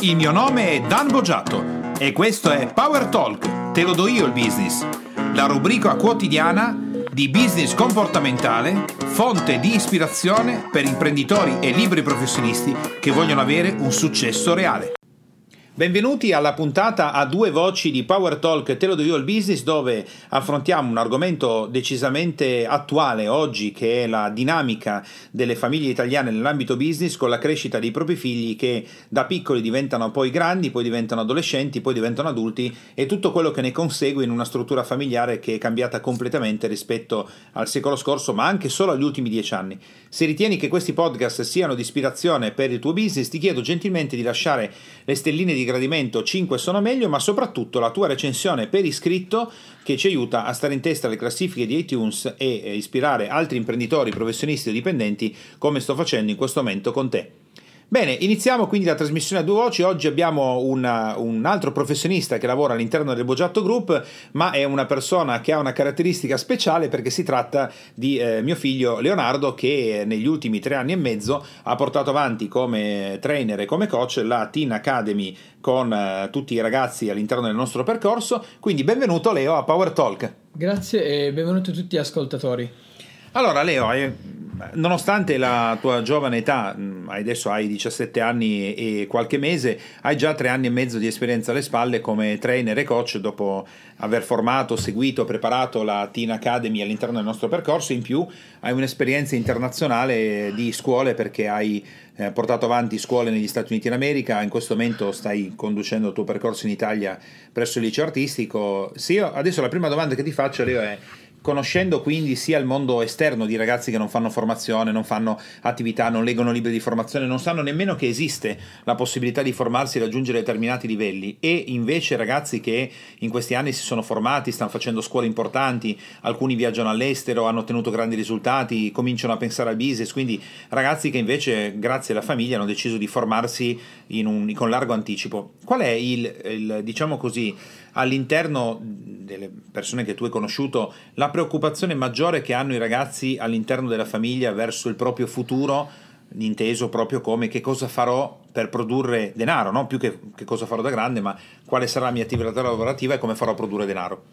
Il mio nome è Dan Boggiato e questo è Power Talk, te lo do io il business, la rubrica quotidiana di business comportamentale, fonte di ispirazione per imprenditori e liberi professionisti che vogliono avere un successo reale. Benvenuti alla puntata a due voci di Power Talk, te lo do io il business, dove affrontiamo un argomento decisamente attuale oggi, che è la dinamica delle famiglie italiane nell'ambito business con la crescita dei propri figli che da piccoli diventano poi grandi, poi diventano adolescenti, poi diventano adulti e tutto quello che ne consegue in una struttura familiare che è cambiata completamente rispetto al secolo scorso, ma anche solo agli ultimi 10 anni. Se ritieni che questi podcast siano di ispirazione per il tuo business, ti chiedo gentilmente di lasciare le stelline di gradimento, 5 sono meglio, ma soprattutto la tua recensione per iscritto, che ci aiuta a stare in testa alle classifiche di iTunes e ispirare altri imprenditori, professionisti o dipendenti, come sto facendo in questo momento con te. Bene, iniziamo quindi la trasmissione a due voci. Oggi abbiamo un altro professionista che lavora all'interno del Boggiato Group, ma è una persona che ha una caratteristica speciale, perché si tratta di mio figlio Leonardo, che negli ultimi 3 anni e mezzo ha portato avanti come trainer e come coach la Teen Academy con tutti i ragazzi all'interno del nostro percorso. Quindi benvenuto Leo a Power Talk. Grazie e benvenuti a tutti gli ascoltatori. Allora Leo, nonostante la tua giovane età, adesso hai 17 anni e qualche mese, hai già 3 anni e mezzo di esperienza alle spalle come trainer e coach, dopo aver formato, seguito, preparato la Teen Academy all'interno del nostro percorso. In più hai un'esperienza internazionale di scuole, perché hai portato avanti scuole negli Stati Uniti d'America. In questo momento stai conducendo il tuo percorso in Italia presso il liceo artistico. Sì, adesso la prima domanda che ti faccio, Leo, è: conoscendo quindi sia il mondo esterno di ragazzi che non fanno formazione, non fanno attività, non leggono libri di formazione, non sanno nemmeno che esiste la possibilità di formarsi e raggiungere determinati livelli, e invece ragazzi che in questi anni si sono formati, stanno facendo scuole importanti, alcuni viaggiano all'estero, hanno ottenuto grandi risultati, cominciano a pensare al business, quindi ragazzi che invece grazie alla famiglia hanno deciso di formarsi con largo anticipo. Qual è il diciamo così, all'interno delle persone che tu hai conosciuto, la preoccupazione maggiore che hanno i ragazzi all'interno della famiglia verso il proprio futuro, inteso proprio come: che cosa farò per produrre denaro, no? Più che cosa farò da grande, ma quale sarà la mia attività lavorativa e come farò a produrre denaro?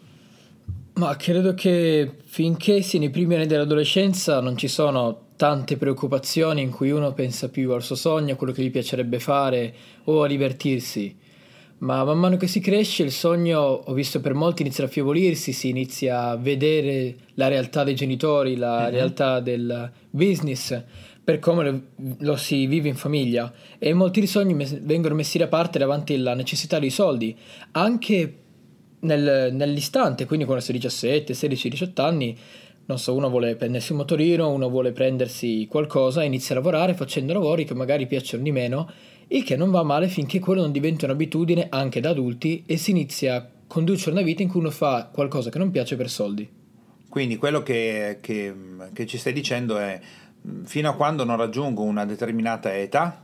Ma credo che finché si è nei primi anni dell'adolescenza non ci sono tante preoccupazioni, in cui uno pensa più al suo sogno, a quello che gli piacerebbe fare o a divertirsi. Ma man mano che si cresce, il sogno, ho visto per molti, inizia a affievolirsi, si inizia a vedere la realtà dei genitori, la realtà del business, per come lo si vive in famiglia, e molti sogni vengono messi da parte davanti alla necessità dei soldi, anche nell'istante. Quindi quando si è 17, 16, 18 anni, non so, uno vuole prendersi un motorino, uno vuole prendersi qualcosa, inizia a lavorare facendo lavori che magari piacciono di meno, il che non va male finché quello non diventa un'abitudine anche da adulti e si inizia a condurre una vita in cui uno fa qualcosa che non piace per soldi. Quindi quello che ci stai dicendo è: fino a quando non raggiungo una determinata età,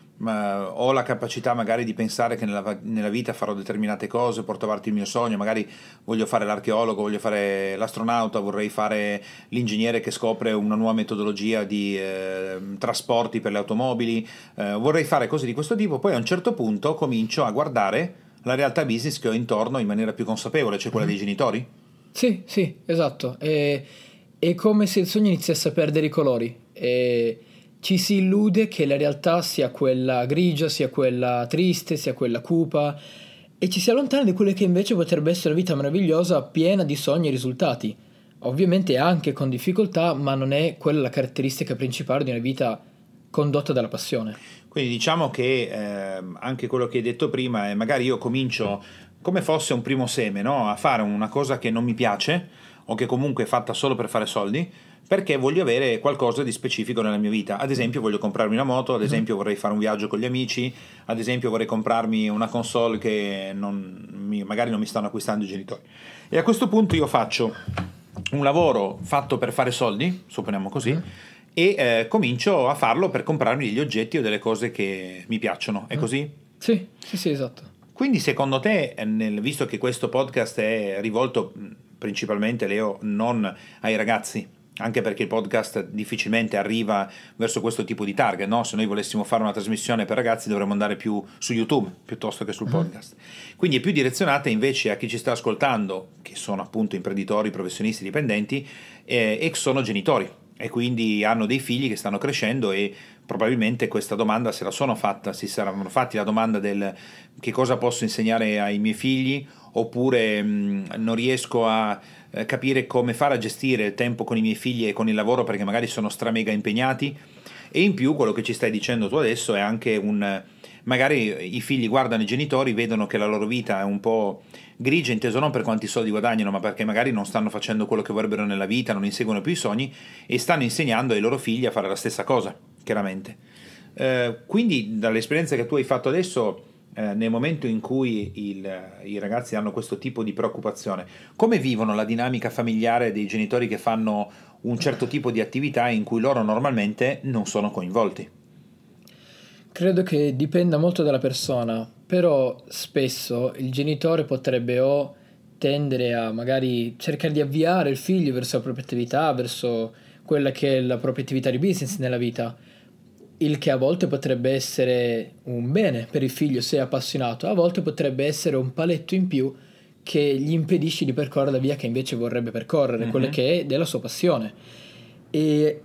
ho la capacità magari di pensare che nella vita farò determinate cose, porto avanti il mio sogno, magari voglio fare l'archeologo, voglio fare l'astronauta, vorrei fare l'ingegnere che scopre una nuova metodologia di trasporti per le automobili, vorrei fare cose di questo tipo. Poi a un certo punto comincio a guardare la realtà business che ho intorno in maniera più consapevole, cioè quella dei genitori? Sì, esatto. È come se il sogno iniziasse a perdere i colori e ci si illude che la realtà sia quella grigia, sia quella triste, sia quella cupa, e ci si allontana di quella che invece potrebbe essere una vita meravigliosa, piena di sogni e risultati. Ovviamente anche con difficoltà, ma non è quella la caratteristica principale di una vita condotta dalla passione. Quindi diciamo che anche quello che hai detto prima è: magari io comincio come fosse un primo seme, no? A fare una cosa che non mi piace, o che comunque è fatta solo per fare soldi, perché voglio avere qualcosa di specifico nella mia vita. Ad esempio voglio comprarmi una moto, ad esempio vorrei fare un viaggio con gli amici, ad esempio vorrei comprarmi una console che magari non mi stanno acquistando i genitori. E a questo punto io faccio un lavoro fatto per fare soldi, supponiamo così, e comincio a farlo per comprarmi degli oggetti o delle cose che mi piacciono. È così? Sì, esatto. Quindi secondo te, visto che questo podcast è rivolto principalmente, Leo, non ai ragazzi, Anche perché il podcast difficilmente arriva verso questo tipo di target, no? Se noi volessimo fare una trasmissione per ragazzi dovremmo andare più su YouTube piuttosto che sul podcast. Quindi è più direzionata invece a chi ci sta ascoltando, che sono appunto imprenditori, professionisti, dipendenti e sono genitori e quindi hanno dei figli che stanno crescendo e probabilmente questa domanda se la sono fatta, si saranno fatti la domanda del che cosa posso insegnare ai miei figli, oppure non riesco a capire come fare a gestire il tempo con i miei figli e con il lavoro perché magari sono stramega impegnati. E in più quello che ci stai dicendo tu adesso è anche magari i figli guardano i genitori, vedono che la loro vita è un po' grigia, inteso non per quanti soldi guadagnano, ma perché magari non stanno facendo quello che vorrebbero nella vita, non inseguono più i sogni e stanno insegnando ai loro figli a fare la stessa cosa, chiaramente. Quindi dall'esperienza che tu hai fatto adesso, nel momento in cui i ragazzi hanno questo tipo di preoccupazione, come vivono la dinamica familiare dei genitori che fanno un certo tipo di attività in cui loro normalmente non sono coinvolti? Credo che dipenda molto dalla persona, però spesso il genitore potrebbe o tendere a magari cercare di avviare il figlio verso la propria attività, verso quella che è la propria attività di business nella vita, il che a volte potrebbe essere un bene per il figlio se è appassionato, a volte potrebbe essere un paletto in più che gli impedisce di percorrere la via che invece vorrebbe percorrere, quella che è della sua passione. E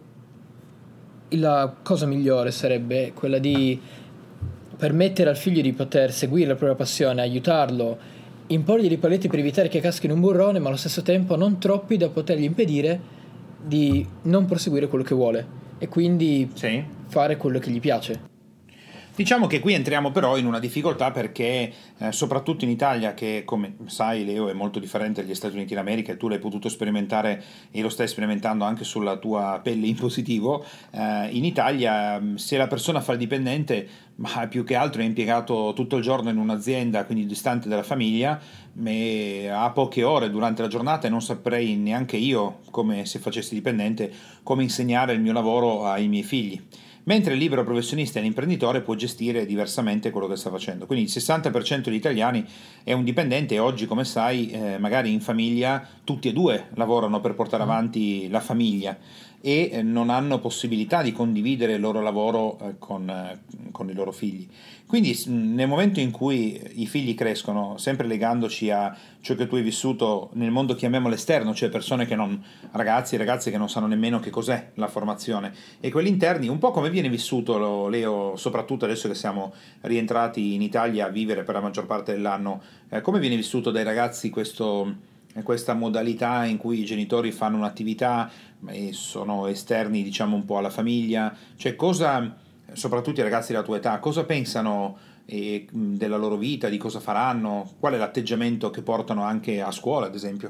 la cosa migliore sarebbe quella di permettere al figlio di poter seguire la propria passione, aiutarlo, imporgli dei paletti per evitare che caschi in un burrone, ma allo stesso tempo non troppi da potergli impedire di non proseguire quello che vuole e quindi fare quello che gli piace. Diciamo che qui entriamo però in una difficoltà perché soprattutto in Italia, che come sai Leo è molto differente dagli Stati Uniti d'America e tu l'hai potuto sperimentare e lo stai sperimentando anche sulla tua pelle in positivo, in Italia se la persona fa il dipendente, ma più che altro è impiegato tutto il giorno in un'azienda, quindi distante dalla famiglia, ha poche ore durante la giornata e non saprei neanche io, come se facessi dipendente, come insegnare il mio lavoro ai miei figli. Mentre il libero professionista e l'imprenditore può gestire diversamente quello che sta facendo. Quindi il 60% degli italiani è un dipendente e oggi, come sai, magari in famiglia tutti e due lavorano per portare avanti la famiglia e non hanno possibilità di condividere il loro lavoro con i loro figli. Quindi nel momento in cui i figli crescono, sempre legandoci a ciò che tu hai vissuto nel mondo, chiamiamolo esterno, cioè persone che non, ragazzi e ragazze che non sanno nemmeno che cos'è la formazione, e quelli interni, un po' come viene vissuto, Leo, soprattutto adesso che siamo rientrati in Italia a vivere per la maggior parte dell'anno, come viene vissuto dai ragazzi questa modalità in cui i genitori fanno un'attività e sono esterni, diciamo, un po' alla famiglia, cioè cosa, soprattutto i ragazzi della tua età, cosa pensano della loro vita, di cosa faranno, qual è l'atteggiamento che portano anche a scuola, ad esempio?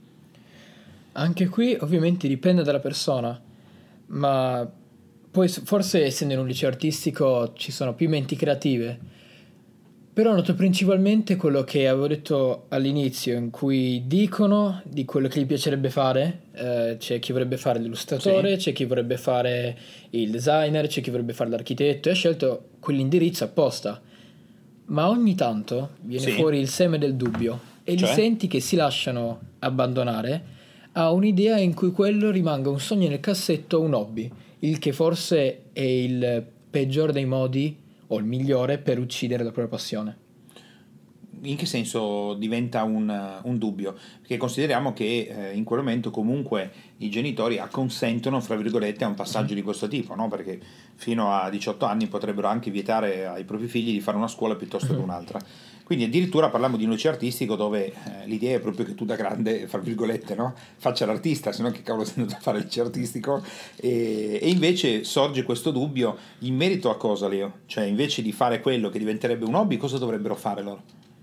Anche qui ovviamente dipende dalla persona, ma poi forse essendo in un liceo artistico ci sono più menti creative. Però noto principalmente quello che avevo detto all'inizio, in cui dicono di quello che gli piacerebbe fare. C'è chi vorrebbe fare l'illustratore, c'è chi vorrebbe fare il designer, c'è chi vorrebbe fare l'architetto, e ha scelto quell'indirizzo apposta. Ma ogni tanto viene fuori il seme del dubbio e li senti che si lasciano abbandonare a un'idea in cui quello rimanga un sogno nel cassetto, un hobby, il che forse è il peggior dei modi o il migliore per uccidere la propria passione. In che senso diventa un dubbio? Perché consideriamo che in quel momento comunque i genitori acconsentono, fra virgolette, a un passaggio di questo tipo, no? Perché fino a 18 anni potrebbero anche vietare ai propri figli di fare una scuola piuttosto che un'altra. Quindi addirittura parliamo di un liceo artistico dove l'idea è proprio che tu da grande, fra virgolette, no? Faccia l'artista, se no che cavolo sei andato a fare il liceo artistico, e invece sorge questo dubbio in merito a cosa, Leo? Cioè invece di fare quello che diventerebbe un hobby, cosa dovrebbero fare loro?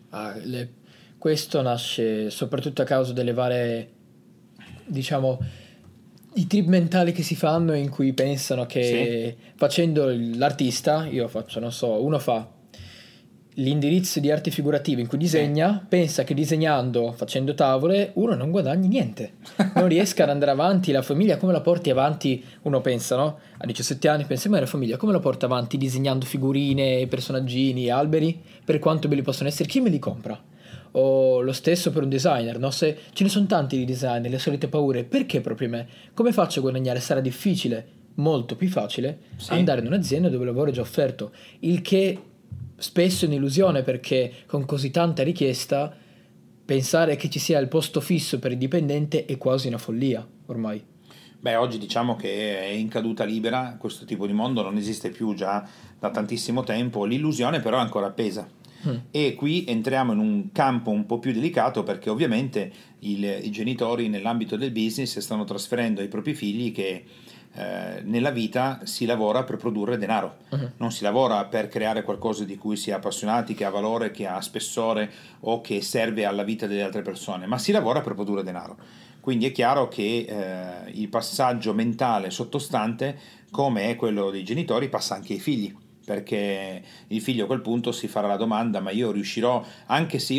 Questo nasce soprattutto a causa delle varie, diciamo, i trip mentali che si fanno in cui pensano che facendo l'artista, io faccio, non so, uno fa l'indirizzo di arte figurativa in cui disegna, pensa che disegnando, facendo tavole, uno non guadagni niente, non riesca ad andare avanti, la famiglia come la porti avanti, uno pensa, no? A 17 anni pensa, ma la famiglia come la porta avanti disegnando figurine, personaggini, alberi, per quanto belli possono essere, chi me li compra? O lo stesso per un designer, no? Se ce ne sono tanti di designer, le solite paure, perché proprio me? Come faccio a guadagnare? Sarà difficile, molto più facile, andare in un'azienda dove il lavoro è già offerto, il che spesso è un'illusione, perché con così tanta richiesta pensare che ci sia il posto fisso per il dipendente è quasi una follia ormai. Beh, oggi diciamo che è in caduta libera, questo tipo di mondo non esiste più già da tantissimo tempo, l'illusione però è ancora appesa. E qui entriamo in un campo un po' più delicato, perché ovviamente i genitori nell'ambito del business stanno trasferendo ai propri figli che nella vita si lavora per produrre denaro, non si lavora per creare qualcosa di cui si è appassionati, che ha valore, che ha spessore o che serve alla vita delle altre persone, ma si lavora per produrre denaro. Quindi è chiaro che il passaggio mentale sottostante, come è quello dei genitori, passa anche ai figli, perché il figlio a quel punto si farà la domanda: ma io riuscirò, anche se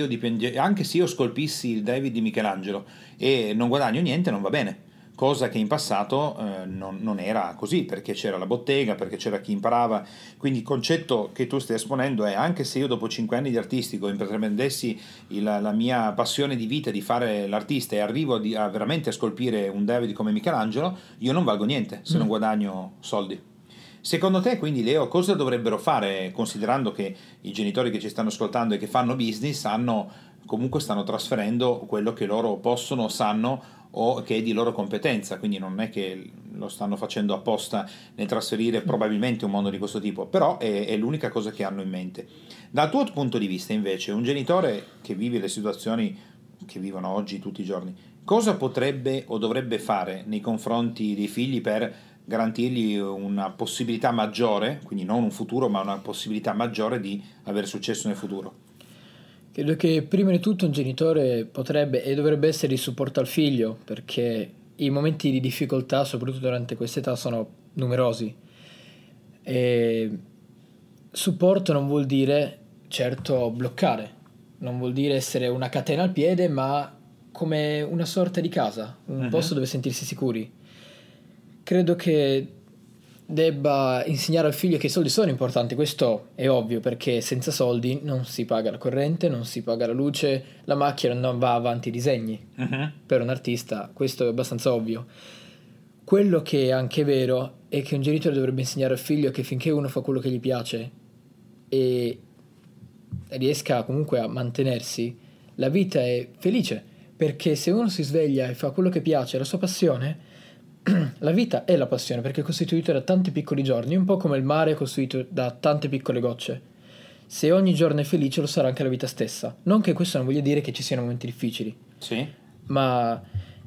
io scolpissi il David di Michelangelo e non guadagno niente, non va bene. Cosa che in passato non era così, perché c'era la bottega, perché c'era chi imparava. Quindi il concetto che tu stai esponendo è: anche se io dopo 5 anni di artistico intraprendessi la mia passione di vita di fare l'artista e arrivo a veramente a scolpire un David come Michelangelo, io non valgo niente se non guadagno soldi. Secondo te, quindi, Leo, cosa dovrebbero fare, considerando che i genitori che ci stanno ascoltando e che fanno business comunque stanno trasferendo quello che loro possono, sanno o che è di loro competenza, quindi non è che lo stanno facendo apposta nel trasferire probabilmente un mondo di questo tipo, però è l'unica cosa che hanno in mente. Dal tuo punto di vista, invece, un genitore che vive le situazioni che vivono oggi tutti i giorni, cosa potrebbe o dovrebbe fare nei confronti dei figli per garantirgli una possibilità maggiore, quindi non un futuro ma una possibilità maggiore di avere successo nel futuro? Credo che prima di tutto un genitore potrebbe e dovrebbe essere di supporto al figlio, perché i momenti di difficoltà, soprattutto durante questa età, sono numerosi. E supporto non vuol dire certo bloccare, non vuol dire essere una catena al piede, ma come una sorta di casa, un posto dove sentirsi sicuri. Credo che debba insegnare al figlio che i soldi sono importanti, questo è ovvio, perché senza soldi non si paga la corrente, non si paga la luce, la macchina non va avanti i disegni. Per un artista questo è abbastanza ovvio. Quello che è anche vero è che un genitore dovrebbe insegnare al figlio che finché uno fa quello che gli piace e riesca comunque a mantenersi, la vita è felice, perché se uno si sveglia e fa quello che piace, la sua passione, la vita è la passione, perché è costituita da tanti piccoli giorni, un po' come il mare è costituito da tante piccole gocce. Se ogni giorno è felice, lo sarà anche la vita stessa. Non che questo non voglia dire che ci siano momenti difficili, sì, ma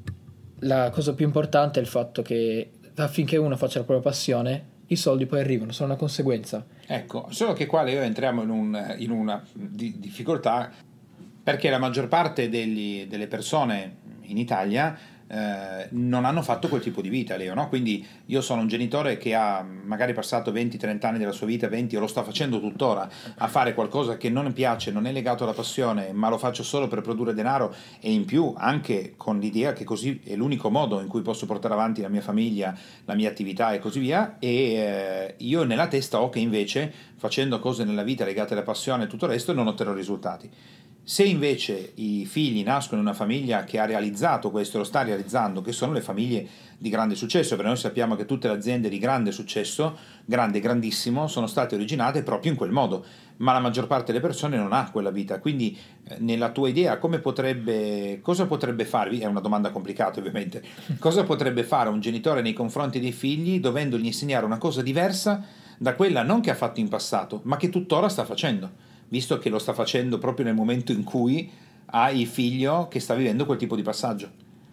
la cosa più importante è il fatto che affinché uno faccia la propria passione, i soldi poi arrivano, sono una conseguenza. Ecco, solo che qua Leo entriamo in una difficoltà, perché la maggior parte delle persone in Italia non hanno fatto quel tipo di vita, Leo, no? Quindi io sono un genitore che ha magari passato 20-30 anni della sua vita, 20 o lo sta facendo tuttora, a fare qualcosa che non mi piace, non è legato alla passione, ma lo faccio solo per produrre denaro, e in più anche con l'idea che così è l'unico modo in cui posso portare avanti la mia famiglia, la mia attività e così via. E io nella testa ho che invece facendo cose nella vita legate alla passione e tutto il resto non otterrò risultati. Se invece i figli nascono in una famiglia che ha realizzato questo, lo sta realizzando, che sono le famiglie di grande successo, perché noi sappiamo che tutte le aziende di grande successo, grande, grandissimo, sono state originate proprio in quel modo, ma la maggior parte delle persone non ha quella vita. Quindi nella tua idea cosa potrebbe farvi? È una domanda complicata ovviamente. Cosa potrebbe fare un genitore nei confronti dei figli dovendogli insegnare una cosa diversa da quella non che ha fatto in passato, ma che tuttora sta facendo? Visto che lo sta facendo proprio nel momento in cui ha il figlio che sta vivendo quel tipo di passaggio.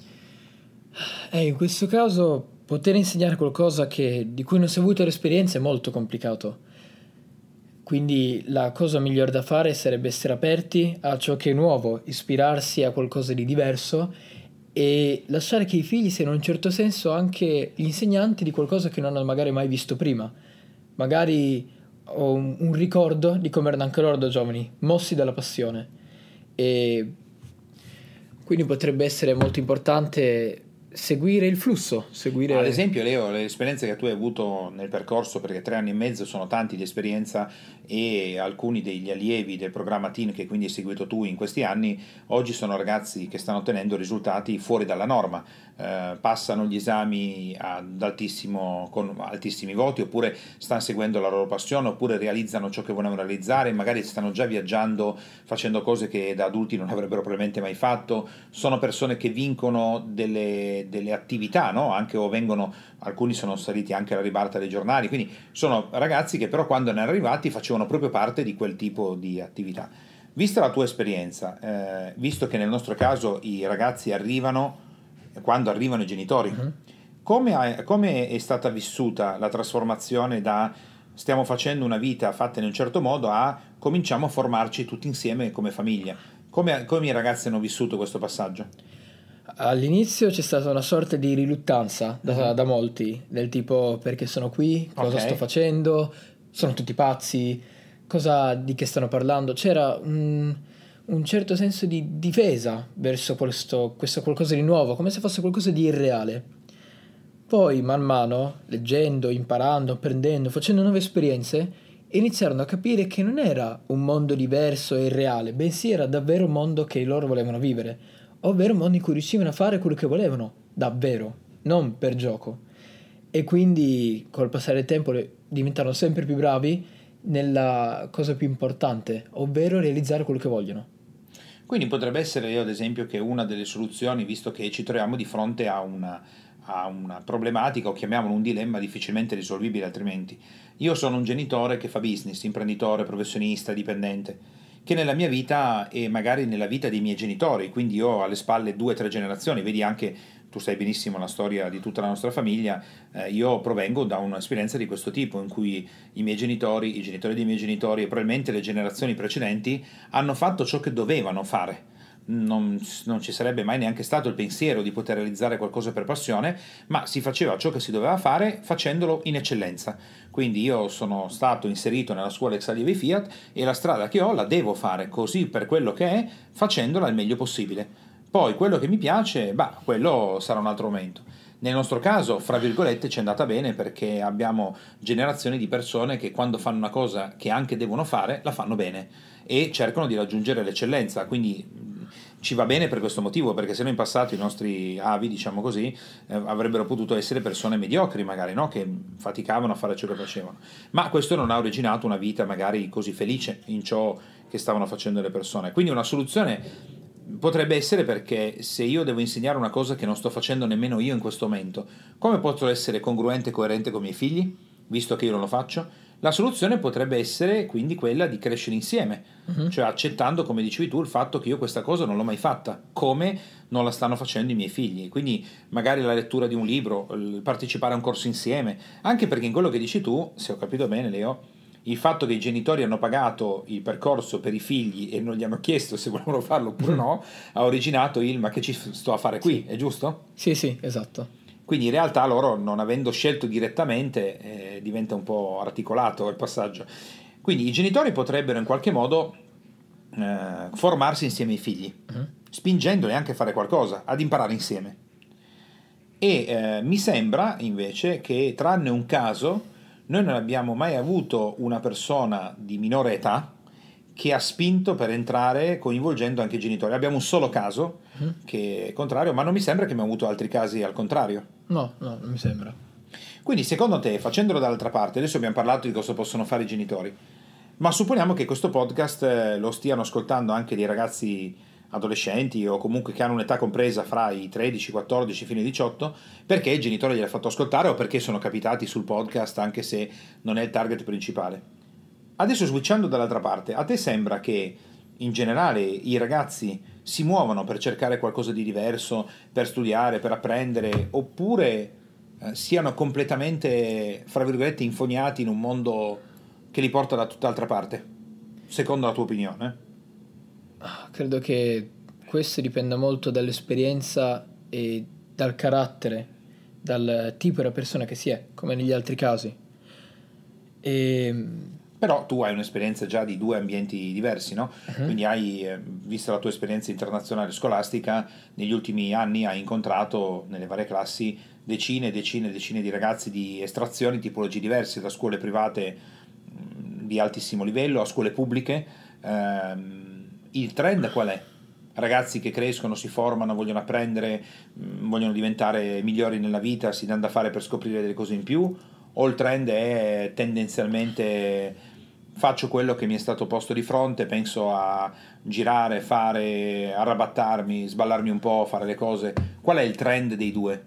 In questo caso poter insegnare qualcosa di cui non si è avuto l'esperienza è molto complicato. Quindi la cosa migliore da fare sarebbe essere aperti a ciò che è nuovo, ispirarsi a qualcosa di diverso e lasciare che i figli siano in un certo senso anche gli insegnanti di qualcosa che non hanno magari mai visto prima. Magari ho un ricordo di come erano anche loro da giovani, mossi dalla passione, e quindi potrebbe essere molto importante seguire il flusso, seguire... Ad esempio, Leo, le esperienze che tu hai avuto nel percorso, perché 3 anni e mezzo sono tanti di esperienza, e alcuni degli allievi del programma TEEN che quindi hai seguito tu in questi anni, oggi sono ragazzi che stanno ottenendo risultati fuori dalla norma, passano gli esami con altissimi voti, oppure stanno seguendo la loro passione, oppure realizzano ciò che volevano realizzare, magari stanno già viaggiando, facendo cose che da adulti non avrebbero probabilmente mai fatto. Sono persone che vincono delle attività, no? Anche o vengono, alcuni sono saliti anche alla ribalta dei giornali, quindi sono ragazzi che però quando erano arrivati facevano proprio parte di quel tipo di attività. Vista la tua esperienza, visto che nel nostro caso i ragazzi arrivano quando arrivano i genitori, come è stata vissuta la trasformazione da stiamo facendo una vita fatta in un certo modo a cominciamo a formarci tutti insieme come famiglia? Come i ragazzi hanno vissuto questo passaggio? All'inizio c'è stata una sorta di riluttanza da molti, del tipo perché sono qui, cosa sto facendo, sono tutti pazzi, di che stanno parlando. C'era un certo senso di difesa verso questo qualcosa di nuovo, come se fosse qualcosa di irreale. Poi man mano, leggendo, imparando, apprendendo, facendo nuove esperienze, iniziarono a capire che non era un mondo diverso e irreale, bensì era davvero un mondo che loro volevano vivere, ovvero un mondo in cui riuscivano a fare quello che volevano, davvero, non per gioco. E quindi col passare del tempo diventarono sempre più bravi nella cosa più importante, ovvero realizzare quello che vogliono. Quindi potrebbe essere, io ad esempio, che una delle soluzioni, visto che ci troviamo di fronte a una problematica, o chiamiamolo un dilemma difficilmente risolvibile altrimenti. Io sono un genitore che fa business, imprenditore, professionista, dipendente, che nella mia vita e magari nella vita dei miei genitori, quindi io ho alle spalle 2 o 3 generazioni, vedi anche, tu sai benissimo la storia di tutta la nostra famiglia, io provengo da un'esperienza di questo tipo, in cui i miei genitori, i genitori dei miei genitori e probabilmente le generazioni precedenti hanno fatto ciò che dovevano fare. Non ci sarebbe mai neanche stato il pensiero di poter realizzare qualcosa per passione, ma si faceva ciò che si doveva fare facendolo in eccellenza. Quindi io sono stato inserito nella scuola ex allievi Fiat e la strada che ho la devo fare così per quello che è, facendola il meglio possibile. Poi quello che mi piace, quello sarà un altro momento. Nel nostro caso, fra virgolette, ci è andata bene perché abbiamo generazioni di persone che quando fanno una cosa che anche devono fare, la fanno bene e cercano di raggiungere l'eccellenza, quindi ci va bene per questo motivo, perché se no in passato i nostri avi, diciamo così, avrebbero potuto essere persone mediocri magari, no? Che faticavano a fare ciò che facevano, ma questo non ha originato una vita magari così felice in ciò che stavano facendo le persone. Quindi una soluzione potrebbe essere, perché se io devo insegnare una cosa che non sto facendo nemmeno io in questo momento, come posso essere congruente e coerente con i miei figli, visto che io non lo faccio? La soluzione potrebbe essere quindi quella di crescere insieme, cioè accettando, come dicevi tu, il fatto che io questa cosa non l'ho mai fatta, come non la stanno facendo i miei figli. Quindi magari la lettura di un libro, il partecipare a un corso insieme, anche perché in quello che dici tu, se ho capito bene Leo, il fatto che i genitori hanno pagato il percorso per i figli e non gli hanno chiesto se volevano farlo oppure no, ha originato il ma che ci sto a fare qui, è giusto? Sì, esatto. Quindi in realtà loro, non avendo scelto direttamente, diventa un po' articolato il passaggio. Quindi i genitori potrebbero in qualche modo formarsi insieme ai figli, spingendoli anche a fare qualcosa, ad imparare insieme. E mi sembra invece che, tranne un caso, noi non abbiamo mai avuto una persona di minore età che ha spinto per entrare coinvolgendo anche i genitori. Abbiamo un solo caso che è contrario, ma non mi sembra che abbiamo avuto altri casi al contrario. No, non mi sembra. Quindi secondo te, facendolo dall'altra parte, adesso abbiamo parlato di cosa possono fare i genitori, ma supponiamo che questo podcast lo stiano ascoltando anche dei ragazzi adolescenti o comunque che hanno un'età compresa fra i 13, 14 fino ai 18, perché il genitore gliel'ha fatto ascoltare o perché sono capitati sul podcast anche se non è il target principale. Adesso switchando dall'altra parte, a te sembra che in generale i ragazzi si muovono per cercare qualcosa di diverso, per studiare, per apprendere, oppure siano completamente, fra virgolette, infognati in un mondo che li porta da tutt'altra parte, secondo la tua opinione? Credo che questo dipenda molto dall'esperienza e dal carattere, dal tipo di persona che si è, come negli altri casi. Però tu hai un'esperienza già di 2 ambienti diversi, no? Quindi hai, vista la tua esperienza internazionale scolastica, negli ultimi anni hai incontrato nelle varie classi decine e decine e decine di ragazzi di estrazioni, tipologie diverse, da scuole private di altissimo livello a scuole pubbliche. Il trend qual è? Ragazzi che crescono, si formano, vogliono apprendere, vogliono diventare migliori nella vita, si danno da fare per scoprire delle cose in più, o il trend è tendenzialmente faccio quello che mi è stato posto di fronte, penso a girare, fare, arrabattarmi, sballarmi un po', fare le cose. Qual è il trend dei due?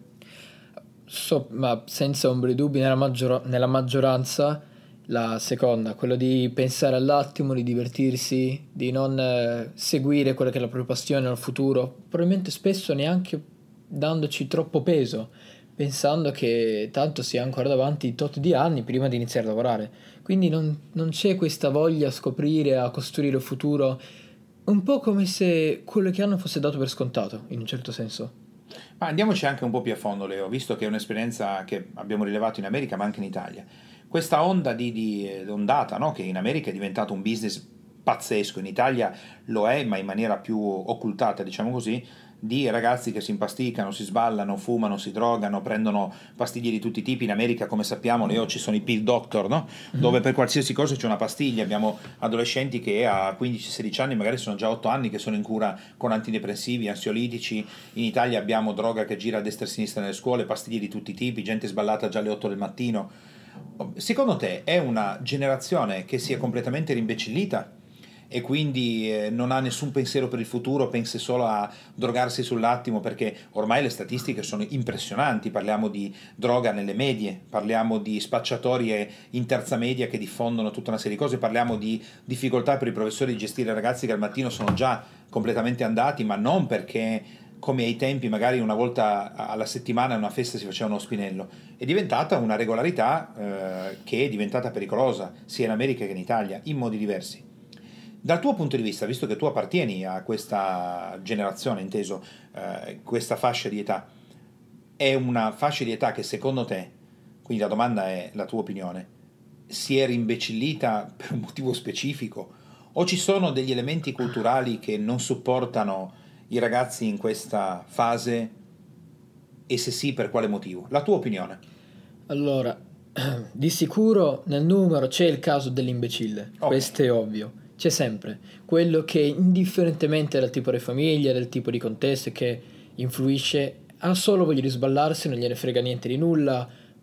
Ma senza ombra di dubbi, nella maggioranza la seconda, quello di pensare all'attimo, di divertirsi, di non seguire quella che è la propria passione nel futuro, probabilmente spesso neanche dandoci troppo peso, pensando che tanto si è ancora davanti tot di anni prima di iniziare a lavorare. Quindi non c'è questa voglia a scoprire, a costruire il futuro, un po' come se quello che hanno fosse dato per scontato, in un certo senso. Ma andiamoci anche un po' più a fondo, Leo, visto che è un'esperienza che abbiamo rilevato in America ma anche in Italia. Questa onda ondata, no? Che in America è diventato un business pazzesco, in Italia lo è, ma in maniera più occultata, diciamo così, di ragazzi che si impasticano, si sballano, fumano, si drogano, prendono pastiglie di tutti i tipi. In America, come sappiamo, Leo, ci sono i pill doctor, no? Dove per qualsiasi cosa c'è una pastiglia. Abbiamo adolescenti che a 15-16 anni, magari sono già 8 anni che sono in cura con antidepressivi, ansiolitici. In Italia abbiamo droga che gira a destra e a sinistra nelle scuole, pastiglie di tutti i tipi, gente sballata già alle 8 del mattino. Secondo te è una generazione che si è completamente rimbecillita e quindi non ha nessun pensiero per il futuro, pensa solo a drogarsi sull'attimo? Perché ormai le statistiche sono impressionanti, parliamo di droga nelle medie, parliamo di spacciatorie in terza media che diffondono tutta una serie di cose, parliamo di difficoltà per i professori di gestire ragazzi che al mattino sono già completamente andati, ma non perché come ai tempi magari una volta alla settimana in una festa si faceva uno spinello. È diventata una regolarità che è diventata pericolosa sia in America che in Italia, in modi diversi. Dal tuo punto di vista, visto che tu appartieni a questa generazione, inteso questa fascia di età, è una fascia di età che secondo te, quindi la domanda è la tua opinione, si è rimbecillita per un motivo specifico o ci sono degli elementi culturali che non supportano i ragazzi in questa fase, e se sì, per quale motivo? La tua opinione? Allora, di sicuro nel numero c'è il caso dell'imbecille, Okay. Questo è ovvio, c'è sempre quello che indifferentemente dal tipo di famiglia, del tipo di contesto che influisce, ha solo voglia di sballarsi, non gliene frega niente di nulla,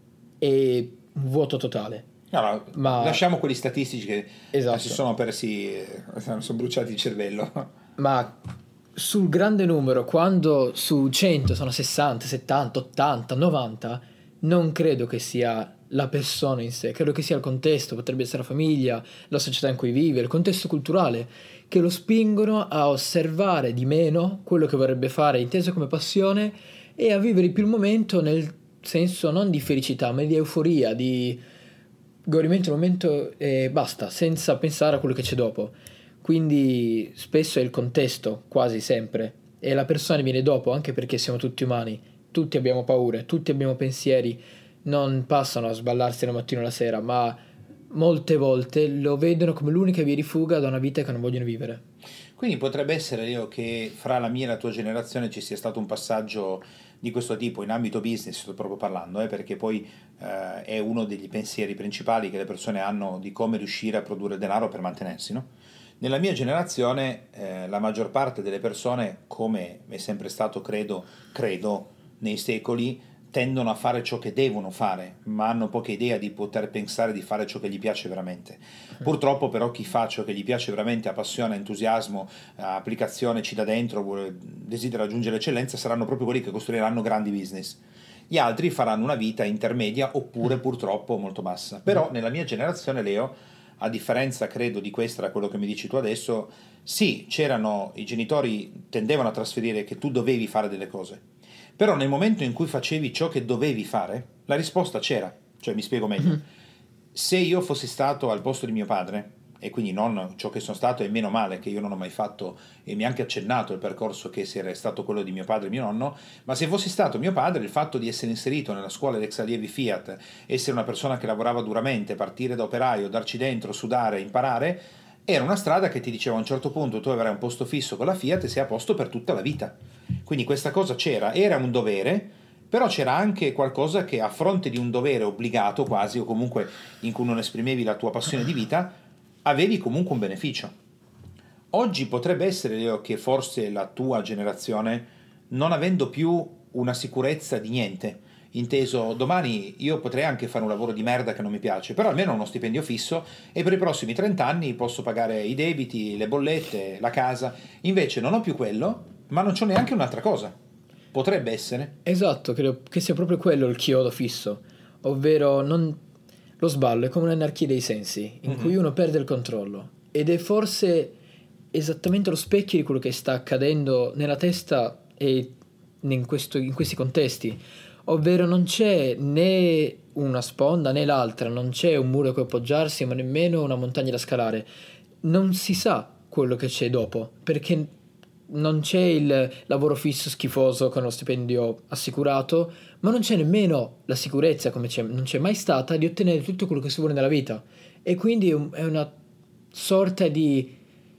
è un vuoto totale. No, Ma lasciamo quelli statistici che esatto. si sono persi, sono bruciati il cervello. Ma sul grande numero, quando su 100 sono 60, 70, 80, 90, non credo che sia la persona in sé, credo che sia il contesto, potrebbe essere la famiglia, la società in cui vive, il contesto culturale, che lo spingono a osservare di meno quello che vorrebbe fare, inteso come passione, e a vivere più il momento nel senso non di felicità, ma di euforia, di godimento del momento e basta, senza pensare a quello che c'è dopo. Quindi spesso è il contesto, quasi sempre, e la persona viene dopo, anche perché siamo tutti umani, tutti abbiamo paure, tutti abbiamo pensieri, non passano a sballarsi la mattina o la sera, ma molte volte lo vedono come l'unica via di fuga da una vita che non vogliono vivere. Quindi potrebbe essere, Leo, che fra la mia e la tua generazione ci sia stato un passaggio di questo tipo, in ambito business sto proprio parlando, perché poi è uno degli pensieri principali che le persone hanno di come riuscire a produrre denaro per mantenersi, no? Nella mia generazione la maggior parte delle persone, come è sempre stato credo nei secoli, tendono a fare ciò che devono fare, ma hanno poca idea di poter pensare di fare ciò che gli piace veramente. Purtroppo però chi fa ciò che gli piace veramente, ha passione, entusiasmo, applicazione, ci dà dentro, desidera raggiungere l'eccellenza, saranno proprio quelli che costruiranno grandi business. Gli altri faranno una vita intermedia oppure purtroppo molto bassa. Però nella mia generazione, Leo, a differenza credo di questa, da quello che mi dici tu adesso, sì, c'erano, i genitori tendevano a trasferire che tu dovevi fare delle cose, però nel momento in cui facevi ciò che dovevi fare, la risposta c'era. Cioè, mi spiego meglio. Se io fossi stato al posto di mio padre e quindi non ciò che sono stato, e meno male che io non ho mai fatto e mi ha anche accennato il percorso che sia stato quello di mio padre e mio nonno, ma se fossi stato mio padre, il fatto di essere inserito nella scuola degli ex allievi Fiat, essere una persona che lavorava duramente, partire da operaio, darci dentro, sudare, imparare, era una strada che ti diceva a un certo punto tu avrai un posto fisso con la Fiat e sei a posto per tutta la vita. Quindi questa cosa c'era, era un dovere, però c'era anche qualcosa che a fronte di un dovere obbligato quasi, o comunque in cui non esprimevi la tua passione di vita, avevi comunque un beneficio. Oggi potrebbe essere, Leo, che forse la tua generazione, non avendo più una sicurezza di niente, inteso domani io potrei anche fare un lavoro di merda che non mi piace, però almeno ho uno stipendio fisso e per i prossimi 30 anni posso pagare i debiti, le bollette, la casa. Invece non ho più quello, ma non c'ho neanche un'altra cosa. Potrebbe essere. Esatto, credo che sia proprio quello il chiodo fisso, ovvero lo sballo è come un'anarchia dei sensi, in cui uno perde il controllo, ed è forse esattamente lo specchio di quello che sta accadendo nella testa e in questi contesti, ovvero non c'è né una sponda né l'altra, non c'è un muro a cui appoggiarsi, ma nemmeno una montagna da scalare. Non si sa quello che c'è dopo, perché non c'è il lavoro fisso schifoso con lo stipendio assicurato, ma non c'è nemmeno la sicurezza, come non c'è mai stata, di ottenere tutto quello che si vuole nella vita. E quindi è una sorta di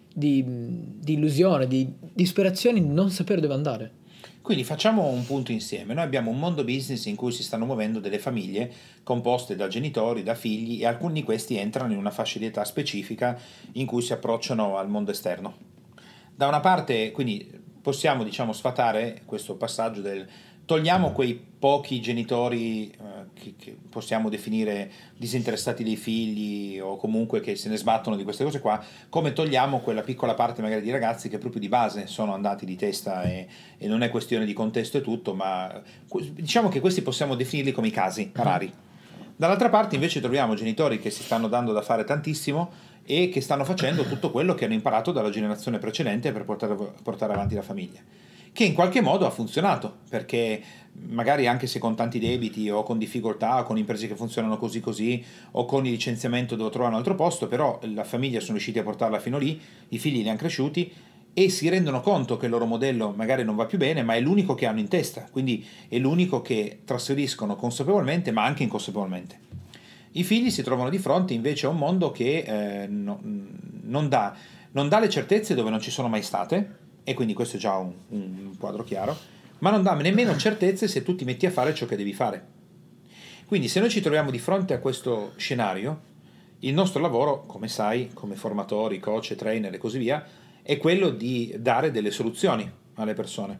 illusione, di disperazione di non sapere dove andare. Quindi facciamo un punto insieme. Noi abbiamo un mondo business in cui si stanno muovendo delle famiglie composte da genitori, da figli, e alcuni di questi entrano in una fascia di età specifica in cui si approcciano al mondo esterno. Da una parte, quindi, possiamo, diciamo, sfatare questo passaggio del togliamo quei pochi genitori che possiamo definire disinteressati dei figli o comunque che se ne sbattono di queste cose qua, come togliamo quella piccola parte magari di ragazzi che proprio di base sono andati di testa e non è questione di contesto e tutto, ma diciamo che questi possiamo definirli come i casi rari. Dall'altra parte invece troviamo genitori che si stanno dando da fare tantissimo e che stanno facendo tutto quello che hanno imparato dalla generazione precedente per portare avanti la famiglia, che in qualche modo ha funzionato, perché magari anche se con tanti debiti o con difficoltà o con imprese che funzionano così o con il licenziamento dove trovare un altro posto, però la famiglia sono riusciti a portarla fino lì, i figli li hanno cresciuti e si rendono conto che il loro modello magari non va più bene, ma è l'unico che hanno in testa, quindi è l'unico che trasferiscono consapevolmente ma anche inconsapevolmente. I figli si trovano di fronte invece a un mondo che non dà le certezze dove non ci sono mai state, e quindi questo è già un quadro chiaro, ma non dà nemmeno certezze se tu ti metti a fare ciò che devi fare. Quindi se noi ci troviamo di fronte a questo scenario, il nostro lavoro, come sai, come formatori, coach, trainer e così via, è quello di dare delle soluzioni alle persone.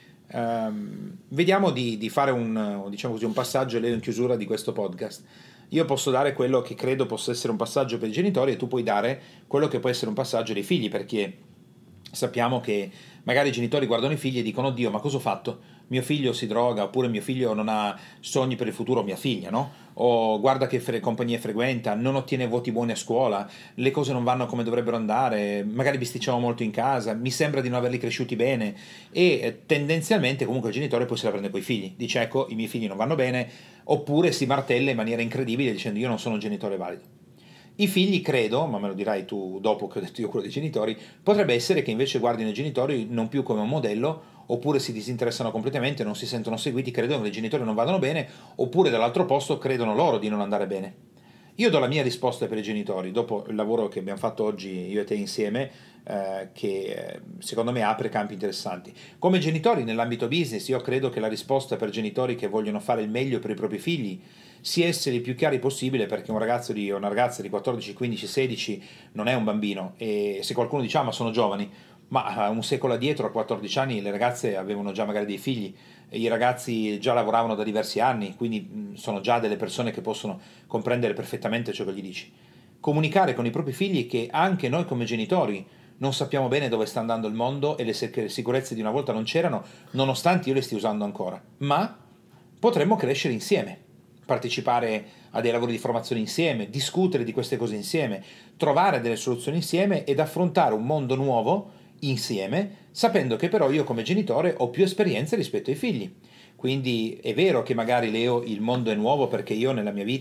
Vediamo di fare un passaggio in chiusura di questo podcast. Io posso dare quello che credo possa essere un passaggio per i genitori e tu puoi dare quello che può essere un passaggio dei figli, perché sappiamo che magari i genitori guardano i figli e dicono: oddio, ma cosa ho fatto? Mio figlio si droga, oppure mio figlio non ha sogni per il futuro, mia figlia, no? O guarda che compagnie frequenta, non ottiene voti buoni a scuola, le cose non vanno come dovrebbero andare, magari bisticciamo molto in casa, mi sembra di non averli cresciuti bene, e tendenzialmente comunque il genitore poi se la prende coi figli, dice: ecco, i miei figli non vanno bene, oppure si martella in maniera incredibile dicendo: io non sono un genitore valido. I figli, credo, ma me lo dirai tu dopo che ho detto io quello dei genitori, potrebbe essere che invece guardino i genitori non più come un modello, oppure si disinteressano completamente, non si sentono seguiti, credono che i genitori non vadano bene, oppure dall'altro posto credono loro di non andare bene. Io do la mia risposta per i genitori, dopo il lavoro che abbiamo fatto oggi io e te insieme, che secondo me apre campi interessanti. Come genitori nell'ambito business, io credo che la risposta per genitori che vogliono fare il meglio per i propri figli sia essere il più chiari possibile, perché una ragazza di 14, 15, 16 non è un bambino, e se qualcuno dice: ah, ma sono giovani, ma un secolo addietro, a 14 anni, le ragazze avevano già magari dei figli, e i ragazzi già lavoravano da diversi anni, quindi sono già delle persone che possono comprendere perfettamente ciò che gli dici. Comunicare con i propri figli che anche noi come genitori non sappiamo bene dove sta andando il mondo e le sicurezze di una volta non c'erano, nonostante io le stia usando ancora, ma potremmo crescere insieme, partecipare a dei lavori di formazione insieme, discutere di queste cose insieme, trovare delle soluzioni insieme ed affrontare un mondo nuovo insieme, sapendo che però io come genitore ho più esperienze rispetto ai figli. Quindi è vero che magari, Leo, il mondo è nuovo perché io nella mia vita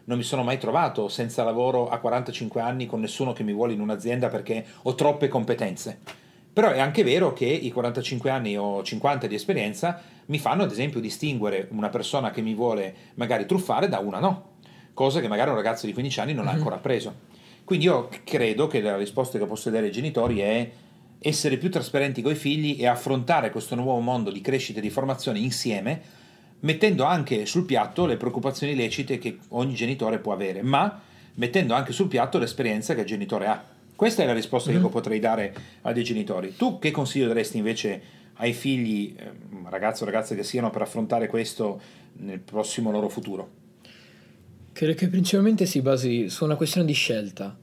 non mi sono mai trovato senza lavoro a 45 anni con nessuno che mi vuole in un'azienda perché ho troppe competenze. Però è anche vero che i 45 anni o 50 di esperienza mi fanno ad esempio distinguere una persona che mi vuole magari truffare da una no, cosa che magari un ragazzo di 15 anni non ha ancora preso. Quindi io credo che la risposta che posso dare ai genitori è essere più trasparenti coi figli e affrontare questo nuovo mondo di crescita e di formazione insieme, mettendo anche sul piatto le preoccupazioni lecite che ogni genitore può avere, ma mettendo anche sul piatto l'esperienza che il genitore ha. Questa è la risposta che io potrei dare a dei genitori. Tu che consiglio daresti invece ai figli, ragazzi o ragazze che siano, per affrontare questo nel prossimo loro futuro? Credo che principalmente si basi su una questione di scelta.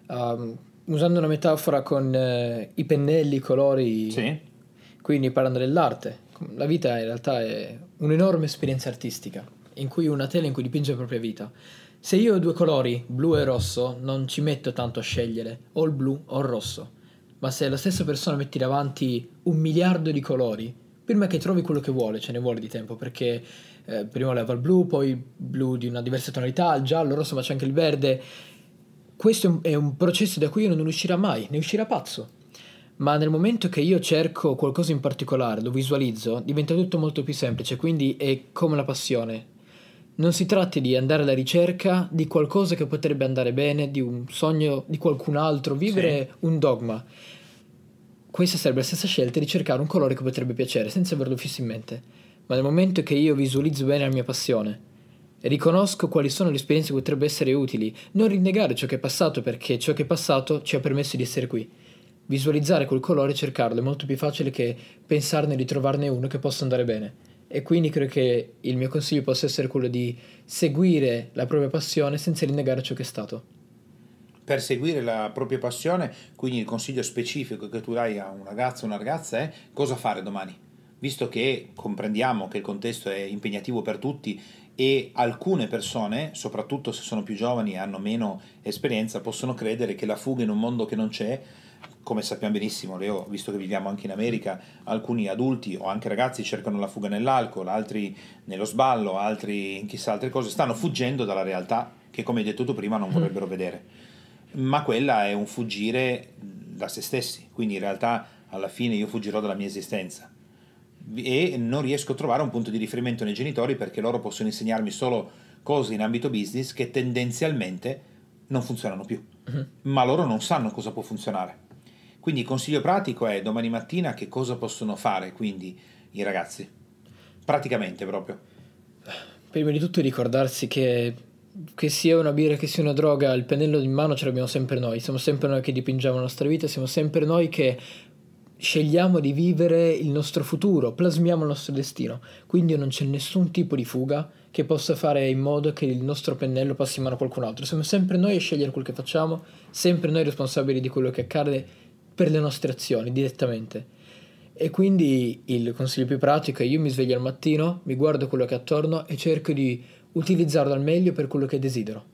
Usando una metafora con i pennelli, i colori, Sì. quindi parlando dell'arte. La vita in realtà è un'enorme esperienza artistica, in cui una tela in cui dipinge la propria vita. Se io ho due colori, blu e rosso, non ci metto tanto a scegliere, o il blu o il rosso. Ma se la stessa persona metti davanti 1 miliardo di colori, prima che trovi quello che vuole, ce ne vuole di tempo, perché prima leva il blu, poi il blu di una diversa tonalità, il giallo, il rosso, ma c'è anche il verde. Questo è un processo da cui uno non uscirà mai, ne uscirà pazzo. Ma nel momento che io cerco qualcosa in particolare, lo visualizzo, diventa tutto molto più semplice, quindi è come la passione. Non si tratta di andare alla ricerca di qualcosa che potrebbe andare bene, di un sogno di qualcun altro, vivere un dogma. Questa sarebbe la stessa scelta di cercare un colore che potrebbe piacere, senza averlo fisso in mente. Ma nel momento che io visualizzo bene la mia passione e riconosco quali sono le esperienze che potrebbero essere utili, non rinnegare ciò che è passato, perché ciò che è passato ci ha permesso di essere qui. Visualizzare quel colore e cercarlo è molto più facile che pensarne di trovarne uno che possa andare bene. E quindi credo che il mio consiglio possa essere quello di seguire la propria passione senza rinnegare ciò che è stato. Per seguire la propria passione, quindi il consiglio specifico che tu dai a un ragazzo o una ragazza è cosa fare domani, visto che comprendiamo che il contesto è impegnativo per tutti e alcune persone, soprattutto se sono più giovani e hanno meno esperienza, possono credere che la fuga in un mondo che non c'è, come sappiamo benissimo, Leo, visto che viviamo anche in America, alcuni adulti o anche ragazzi cercano la fuga nell'alcol, altri nello sballo, altri in chissà altre cose, stanno fuggendo dalla realtà che, come hai detto tu prima, non vorrebbero vedere. Ma quella è un fuggire da se stessi, quindi in realtà alla fine io fuggirò dalla mia esistenza e non riesco a trovare un punto di riferimento nei genitori, perché loro possono insegnarmi solo cose in ambito business che tendenzialmente non funzionano più, ma loro non sanno cosa può funzionare. Quindi il consiglio pratico è domani mattina che cosa possono fare quindi i ragazzi, praticamente proprio. Prima di tutto ricordarsi che sia una birra, che sia una droga, il pennello in mano ce l'abbiamo sempre noi, siamo sempre noi che dipingiamo la nostra vita, siamo sempre noi che scegliamo di vivere il nostro futuro, plasmiamo il nostro destino, quindi non c'è nessun tipo di fuga che possa fare in modo che il nostro pennello passi in mano a qualcun altro, siamo sempre noi a scegliere quel che facciamo, sempre noi responsabili di quello che accade per le nostre azioni direttamente. E quindi il consiglio più pratico è: io mi sveglio al mattino, mi guardo quello che è attorno e cerco di utilizzarlo al meglio per quello che desidero.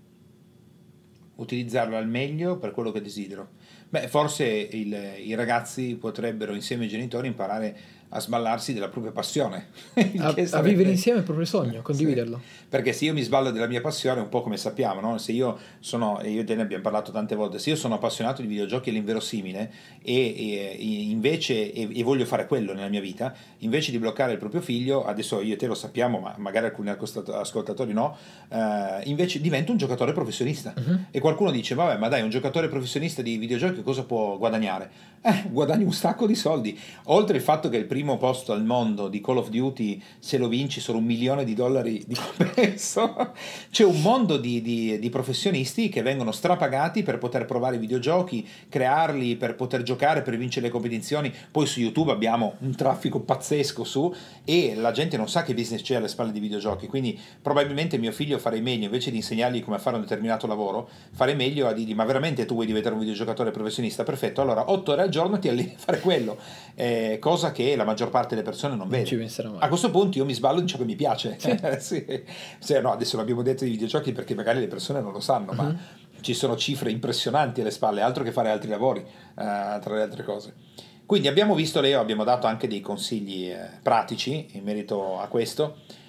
Utilizzarlo al meglio per quello che desidero. Beh, forse i ragazzi potrebbero insieme ai genitori imparare a sballarsi della propria passione. A vivere insieme il proprio sogno, condividerlo. Sì. Perché se io mi sballo della mia passione, un po' come sappiamo, no? Se io sono, e io e te ne abbiamo parlato tante volte, se io sono appassionato di videogiochi all'inverosimile e invece e voglio fare quello nella mia vita, invece di bloccare il proprio figlio, adesso io e te lo sappiamo, ma magari alcuni ascoltatori no, invece divento un giocatore professionista. E qualcuno dice: vabbè, ma dai, un giocatore professionista di videogiochi cosa può guadagnare? Guadagni un sacco di soldi. Oltre il fatto che il primo posto al mondo di Call of Duty, se lo vinci, sono $1 milione di compenso, c'è un mondo di professionisti che vengono strapagati per poter provare i videogiochi, crearli, per poter giocare, per vincere le competizioni. Poi su YouTube abbiamo un traffico pazzesco su, e la gente non sa che business c'è alle spalle di videogiochi, quindi probabilmente mio figlio farei meglio, invece di insegnargli come fare un determinato lavoro, farei meglio a dirgli: ma veramente tu vuoi diventare un videogiocatore professionista? Perfetto, allora 8 ore al giorno ti alleni a fare quello, cosa che la maggior parte delle persone non vede. Ci penserà mai. A questo punto io mi sballo di ciò che mi piace. Sì. Sì. No, adesso l'abbiamo detto di videogiochi perché magari le persone non lo sanno, ma ci sono cifre impressionanti alle spalle, altro che fare altri lavori, tra le altre cose. Quindi abbiamo visto, Leo, abbiamo dato anche dei consigli pratici in merito a questo.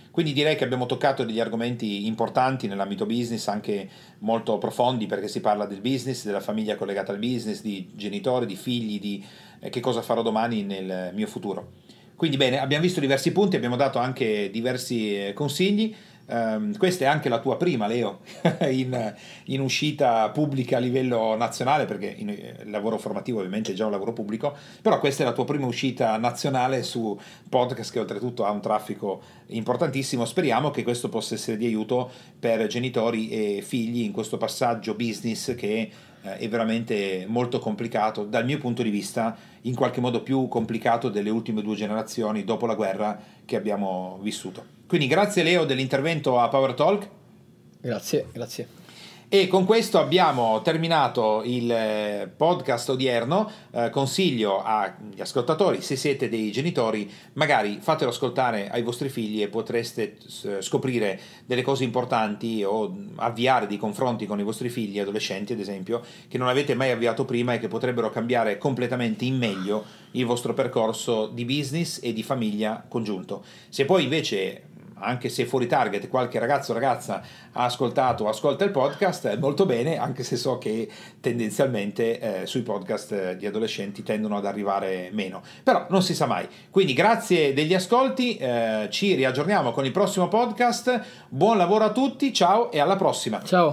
Quindi direi che abbiamo toccato degli argomenti importanti nell'ambito business, anche molto profondi, perché si parla del business, della famiglia collegata al business, di genitori, di figli, di che cosa farò domani nel mio futuro. Quindi bene, abbiamo visto diversi punti, abbiamo dato anche diversi consigli. Questa è anche la tua prima, Leo, in uscita pubblica a livello nazionale, perché il lavoro formativo ovviamente è già un lavoro pubblico, però questa è la tua prima uscita nazionale su podcast, che oltretutto ha un traffico importantissimo. Speriamo che questo possa essere di aiuto per genitori e figli in questo passaggio business che è veramente molto complicato, dal mio punto di vista in qualche modo più complicato delle ultime 2 generazioni dopo la guerra che abbiamo vissuto. Quindi grazie Leo dell'intervento a Power Talk. Grazie. E con questo abbiamo terminato il podcast odierno. Consiglio agli ascoltatori, se siete dei genitori, magari fatelo ascoltare ai vostri figli e potreste scoprire delle cose importanti o avviare dei confronti con i vostri figli, adolescenti ad esempio, che non avete mai avviato prima e che potrebbero cambiare completamente in meglio il vostro percorso di business e di famiglia congiunto. Se poi invece, anche se fuori target, qualche ragazzo o ragazza ha ascoltato o ascolta il podcast, molto bene, anche se so che tendenzialmente sui podcast di adolescenti tendono ad arrivare meno, però non si sa mai. Quindi grazie degli ascolti, ci riaggiorniamo con il prossimo podcast. Buon lavoro a tutti, ciao e alla prossima. Ciao.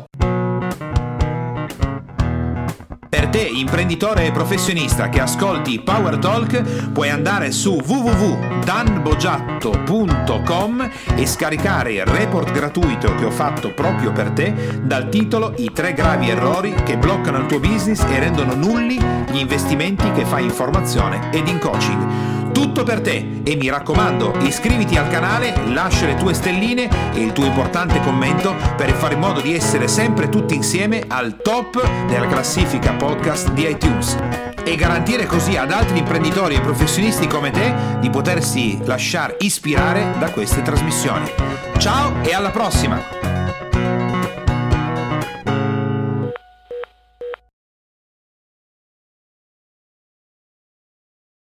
Per te, imprenditore e professionista che ascolti Power Talk, puoi andare su www.danbogiatto.com e scaricare il report gratuito che ho fatto proprio per te, dal titolo I 3 gravi errori che bloccano il tuo business e rendono nulli gli investimenti che fai in formazione ed in coaching. Tutto per te, e mi raccomando, iscriviti al canale, lascia le tue stelline e il tuo importante commento per fare in modo di essere sempre tutti insieme al top della classifica podcast di iTunes e garantire così ad altri imprenditori e professionisti come te di potersi lasciare ispirare da queste trasmissioni. Ciao e alla prossima!